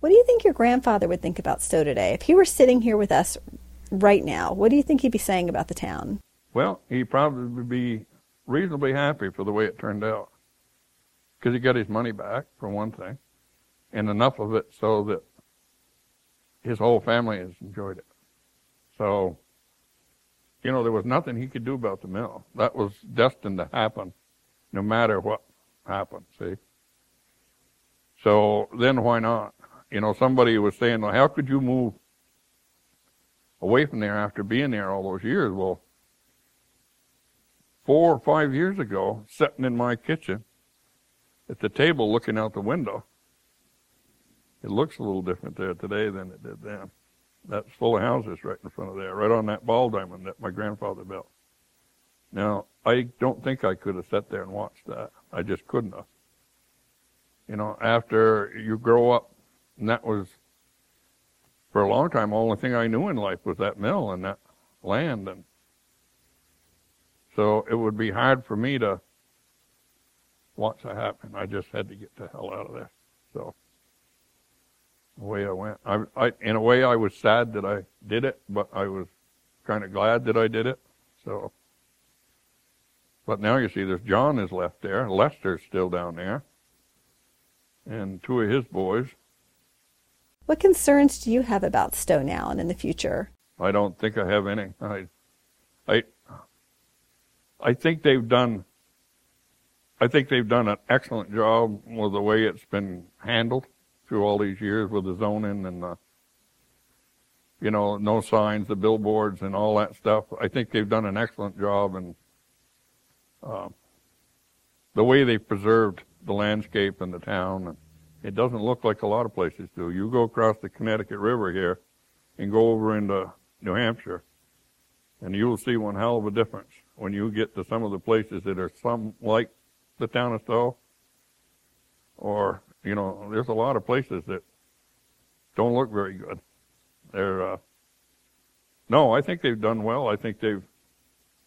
What do you think your grandfather would think about Stowe today? If he were sitting here with us right now, what do you think he'd be saying about the town? Well, he'd probably be reasonably happy for the way it turned out. Because he got his money back, for one thing, and enough of it so that his whole family has enjoyed it. So, you know, there was nothing he could do about the mill. That was destined to happen, no matter what happened, see? So then why not? You know, somebody was saying, well, how could you move away from there after being there all those years? Well, 4 or 5 years ago, sitting in my kitchen at the table looking out the window, it looks a little different there today than it did then. That's full of houses right in front of there, right on that ball diamond that my grandfather built. Now, I don't think I could have sat there and watched that. I just couldn't have. You know, after you grow up, and that was, for a long time, the only thing I knew in life was that mill and that land. And so it would be hard for me to watch that happen. I just had to get the hell out of there. So away I went. In a way, I was sad that I did it, but I was kind of glad that I did it. So, but now you see, there's John is left there. Lester's still down there, and 2 of his boys. What concerns do you have about Stowe now and in the future? I don't think I have any. I think they've done an excellent job with the way it's been handled through all these years with the zoning and the, you know, no signs, the billboards and all that stuff. I think they've done an excellent job, and the way they've preserved the landscape and the town. And it doesn't look like a lot of places do. You go across the Connecticut River here and go over into New Hampshire, and you'll see one hell of a difference when you get to some of the places that are some like the town of Stowe. Or, you know, there's a lot of places that don't look very good. No, I think they've done well. I think they've